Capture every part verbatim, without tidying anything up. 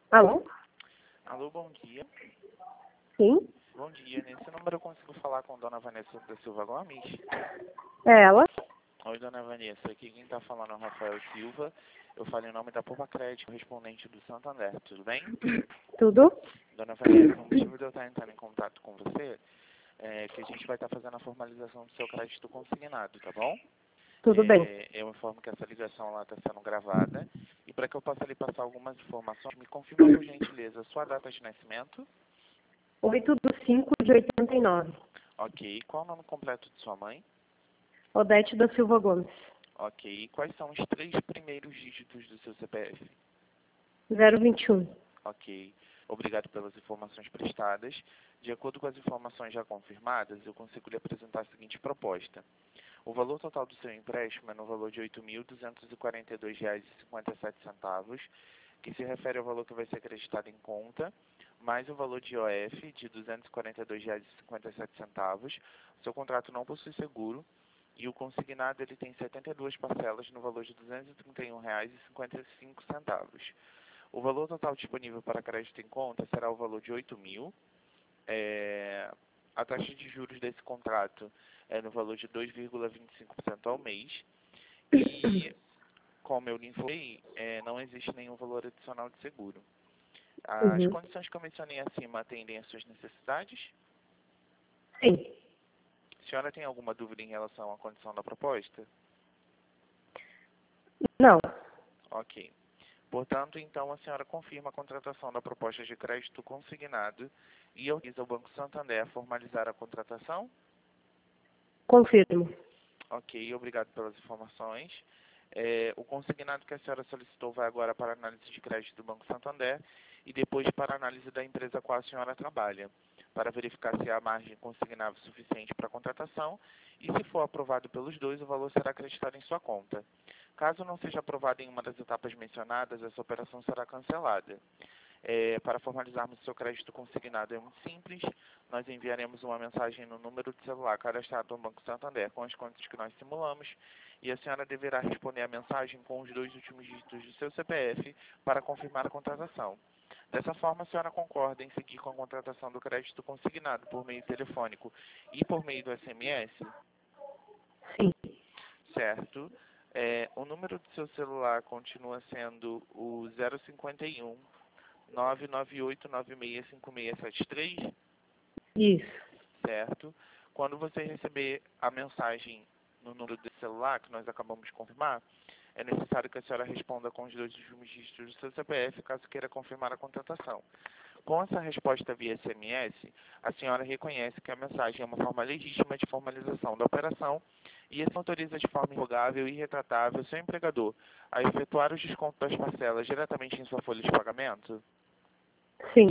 Alô? Alô, bom dia. Sim? Bom dia. Nesse número eu consigo falar com Dona Vanessa da Silva Gomes? É ela? Oi, Dona Vanessa. Aqui quem está falando é o Rafael Silva. Eu falo em nome da Poupa Crédito, correspondente do Santander. Tudo bem? Tudo? Dona Vanessa, o motivo de eu estar entrando em contato com você é que a gente vai estar fazendo a formalização do seu crédito consignado, tá bom? Tudo bem. É, eu informo que essa ligação lá está sendo gravada. E para que eu possa lhe passar algumas informações, me confirma por gentileza a sua data de nascimento. oito de cinco de oitenta e nove. Ok. Qual o nome completo de sua mãe? Odete da Silva Gomes. Ok. E quais são os três primeiros dígitos do seu C P F? zero vinte e um. Ok. Obrigado pelas informações prestadas. De acordo com as informações já confirmadas, eu consigo lhe apresentar a seguinte proposta. O valor total do seu empréstimo é no valor de oito mil duzentos e quarenta e dois reais e cinquenta e sete centavos, que se refere ao valor que vai ser acreditado em conta, mais o valor de I O F de duzentos e quarenta e dois reais e cinquenta e sete centavos. O seu contrato não possui seguro e o consignado ele tem setenta e duas parcelas no valor de duzentos e trinta e um reais e cinquenta e cinco centavos. O valor total disponível para crédito em conta será o valor de oito mil. É, a taxa de juros desse contrato é no valor de dois vírgula vinte e cinco por cento ao mês. E, como eu lhe informei, é, não existe nenhum valor adicional de seguro. As Uhum. condições que eu mencionei acima atendem às suas necessidades? Sim. A senhora tem alguma dúvida em relação à condição da proposta? Não. Ok. Portanto, então, a senhora confirma a contratação da proposta de crédito consignado e autoriza o Banco Santander a formalizar a contratação? Confirmo. Ok, obrigado pelas informações. É, o consignado que a senhora solicitou vai agora para a análise de crédito do Banco Santander e depois para a análise da empresa com a senhora trabalha, para verificar se há margem consignável suficiente para a contratação e, se for aprovado pelos dois, o valor será acreditado em sua conta. Caso não seja aprovado em uma das etapas mencionadas, essa operação será cancelada. É, para formalizarmos seu crédito consignado é muito simples. Nós enviaremos uma mensagem no número de celular cadastrado no Banco Santander com as contas que nós simulamos e a senhora deverá responder a mensagem com os dois últimos dígitos do seu C P F para confirmar a contratação. Dessa forma, a senhora concorda em seguir com a contratação do crédito consignado por meio telefônico e por meio do S M S? Sim. Certo. É, o número do seu celular continua sendo o zero cinquenta e um, nove nove oito nove seis cinco seis sete três? Isso. Certo. Quando você receber a mensagem no número do celular, que nós acabamos de confirmar, é necessário que a senhora responda com os dois últimos dígitos do seu C P F, caso queira confirmar a contratação. Com essa resposta via S M S, a senhora reconhece que a mensagem é uma forma legítima de formalização da operação e assim autoriza de forma irrevogável e retratável seu empregador a efetuar os descontos das parcelas diretamente em sua folha de pagamento? Sim.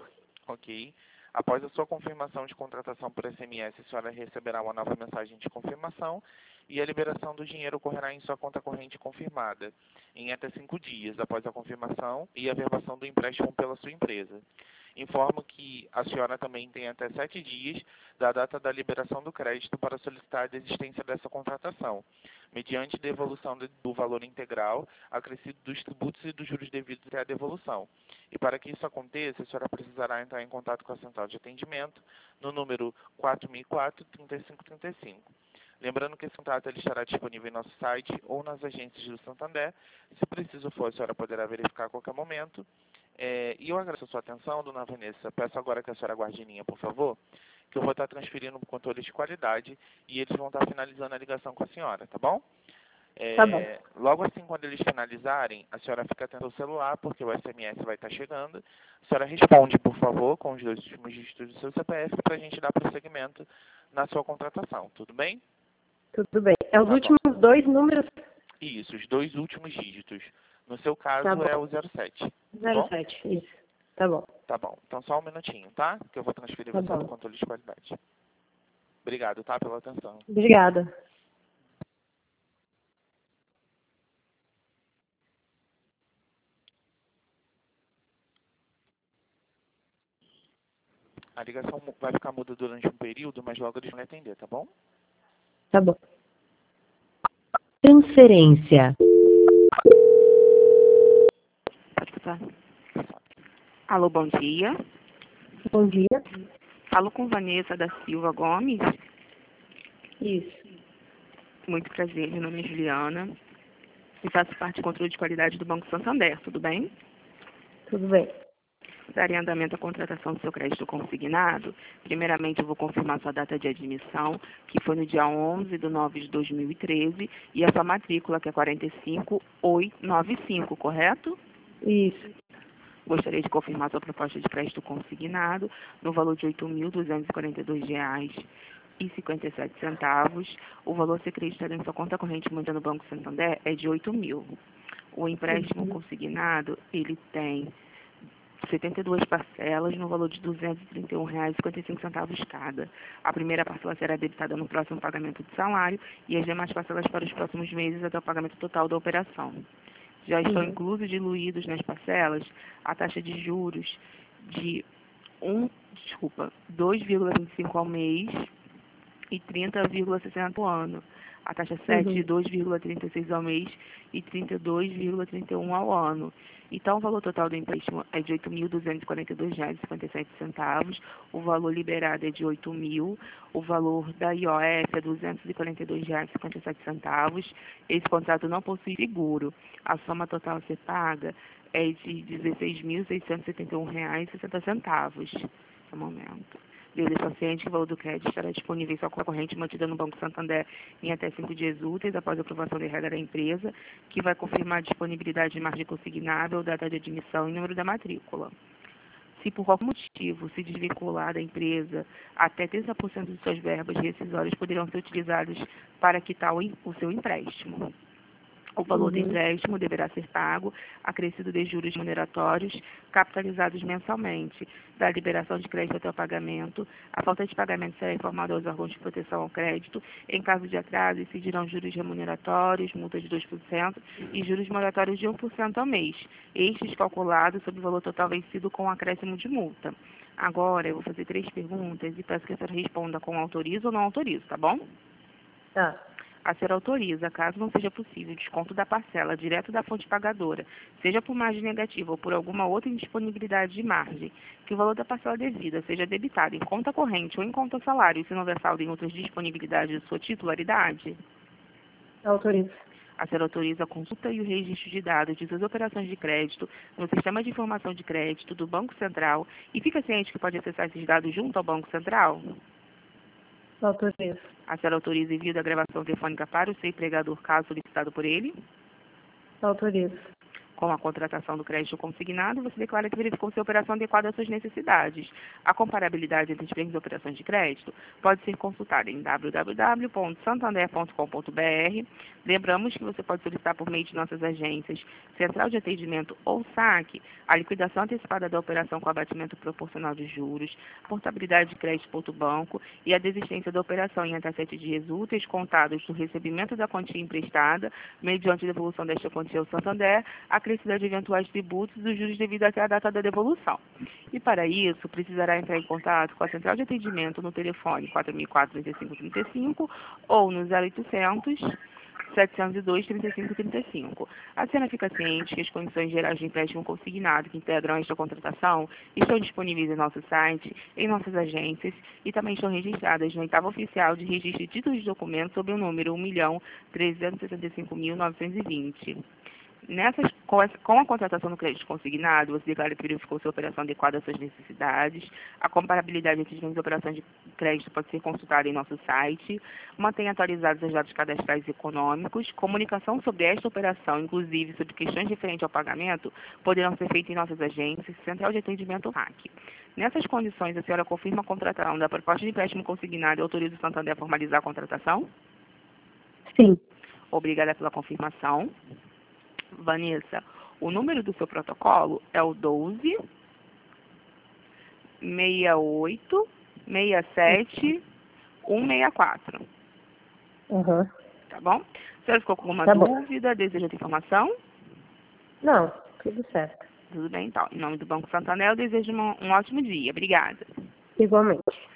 Ok. Após a sua confirmação de contratação por S M S, a senhora receberá uma nova mensagem de confirmação e a liberação do dinheiro ocorrerá em sua conta corrente confirmada, em até cinco dias após a confirmação e a verbação do empréstimo pela sua empresa. Informo que a senhora também tem até sete dias da data da liberação do crédito para solicitar a desistência dessa contratação, mediante devolução do valor integral, acrescido dos tributos e dos juros devidos até a devolução. E para que isso aconteça, a senhora precisará entrar em contato com a central de atendimento no número quatro mil e quatro, trinta e cinco trinta e cinco. Lembrando que esse contato ele estará disponível em nosso site ou nas agências do Santander. Se preciso for, a senhora poderá verificar a qualquer momento. É, e eu agradeço a sua atenção, dona Vanessa. Peço agora que a senhora aguarde em linha, por favor, que eu vou estar transferindo para o controle de qualidade e eles vão estar finalizando a ligação com a senhora, tá bom? É, Tá bom. logo assim, quando eles finalizarem, a senhora fica atenta ao celular, porque o S M S vai estar chegando. A senhora responde, por favor, com os dois últimos dígitos do seu C P F para a gente dar prosseguimento na sua contratação, tudo bem? Tudo bem. É os Tá bom. últimos dois números? Isso, os dois últimos dígitos. No seu caso Tá bom. é o zero sete, tá zero bom? sete. Isso. Tá bom. Tá bom. Então só um minutinho, tá? Que eu vou transferir Tá você para o bom. controle de qualidade. Obrigado, tá? Pela atenção. Obrigada. A ligação mu- vai ficar muda durante um período, mas logo eles vão lhe atender, tá bom? Tá bom. Transferência. Pode passar. Alô, bom dia. Bom dia. Falo com Vanessa da Silva Gomes. Isso. Muito prazer, meu nome é Juliana e faço parte do controle de qualidade do Banco Santander, tudo bem? Tudo bem. Darei andamento à contratação do seu crédito consignado. Primeiramente, eu vou confirmar sua data de admissão, que foi no dia onze de nove de dois mil e treze, e a sua matrícula, que é quatro cinco oito nove cinco, correto? Isso. Gostaria de confirmar sua proposta de crédito consignado no valor de oito mil duzentos e quarenta e dois reais e cinquenta e sete centavos. O valor a ser creditado em sua conta corrente mantida no Banco Santander é de oito mil. O empréstimo consignado, ele tem setenta e duas parcelas no valor de duzentos e trinta e um reais e cinquenta e cinco centavos cada. A primeira parcela será debitada no próximo pagamento de salário e as demais parcelas para os próximos meses até o pagamento total da operação. Já estão Uhum. inclusos diluídos nas parcelas a taxa de juros de um, desculpa, dois vírgula vinte e cinco ao mês e trinta vírgula sessenta ao ano. A taxa sete de Uhum. dois vírgula trinta e seis ao mês e trinta e dois vírgula trinta e um ao ano. Então, o valor total do empréstimo é de oito mil duzentos e quarenta e dois reais e cinquenta e sete centavos. O valor liberado é de oito mil. O valor da I O F é duzentos e quarenta e dois reais e cinquenta e sete centavos. Esse contrato não possui seguro. A soma total a ser paga é de dezesseis mil seiscentos e setenta e um reais e sessenta centavos. Um momento. Dele ciente que o valor do crédito estará disponível em sua conta corrente mantida no Banco Santander em até cinco dias úteis após a aprovação da regra da empresa, que vai confirmar a disponibilidade de margem consignável, data de admissão e número da matrícula. Se por qualquer motivo se desvincular da empresa, até trinta por cento de suas verbas rescisórias poderão ser utilizadas para quitar o, o seu empréstimo. O valor do Uhum. empréstimo deverá ser pago, acrescido de juros remuneratórios, capitalizados mensalmente, da liberação de crédito até o pagamento. A falta de pagamento será informada aos órgãos de proteção ao crédito. Em caso de atraso, incidirão juros remuneratórios, multa de dois por cento e juros moratórios de um por cento ao mês, estes calculados sobre o valor total vencido com acréscimo de multa. Agora, eu vou fazer três perguntas e peço que a senhora responda com autorizo ou não autorizo, tá bom? Tá. A senhora autoriza, caso não seja possível, o desconto da parcela direto da fonte pagadora, seja por margem negativa ou por alguma outra indisponibilidade de margem, que o valor da parcela devida seja debitado em conta corrente ou em conta salário, se não houver saldo em outras disponibilidades de sua titularidade. Autorizo. A senhora autoriza a consulta e o registro de dados de suas operações de crédito no Sistema de Informação de Crédito do Banco Central e fica ciente que pode acessar esses dados junto ao Banco Central? Autorizo. A senhora autoriza envio da gravação telefônica para o seu empregador, caso solicitado por ele? Autorizo. Com a contratação do crédito consignado, você declara que verificou se a operação adequada às suas necessidades. A comparabilidade entre diferentes operações de crédito pode ser consultada em w w w ponto santander ponto com ponto b r. Lembramos que você pode solicitar por meio de nossas agências, Central de Atendimento ou saque, a liquidação antecipada da operação com abatimento proporcional de juros, portabilidade de crédito ponto banco e a desistência da operação em até sete dias úteis contados do recebimento da quantia emprestada, mediante devolução desta quantia ao Santander, acrescida de eventuais tributos dos juros devido até a data da devolução. E para isso, precisará entrar em contato com a Central de Atendimento no telefone quatro mil e quatro, trinta e cinco trinta e cinco ou no zero oitocentos, setecentos e dois, trinta e cinco trinta e cinco. A senhora fica ciente que as condições gerais de empréstimo consignado que integram esta contratação estão disponíveis em nosso site, em nossas agências e também estão registradas no oitavo oficial de registro de títulos de documentos sob o número um milhão trezentos e sessenta e cinco mil novecentos e vinte. Nessas, com, essa, com a contratação do crédito consignado, você declara que verificou sua operação adequada às suas necessidades. A comparabilidade entre as diferentes operações de crédito pode ser consultada em nosso site. Mantenha atualizados os dados cadastrais e econômicos. Comunicação sobre esta operação, inclusive sobre questões referentes ao pagamento, poderão ser feitas em nossas agências, Central de Atendimento R A C. Nessas condições, a senhora confirma a contratação da proposta de empréstimo consignado e autoriza o Santander a formalizar a contratação? Sim. Obrigada pela confirmação. Vanessa, o número do seu protocolo é o doze, sessenta e oito, sessenta e sete, cento e sessenta e quatro. Uhum. Tá bom? A senhora ficou com alguma Tá bom. dúvida? Deseja outra informação? Não, tudo certo. Tudo bem, então. Em nome do Banco Santander, eu desejo um, um ótimo dia. Obrigada. Igualmente.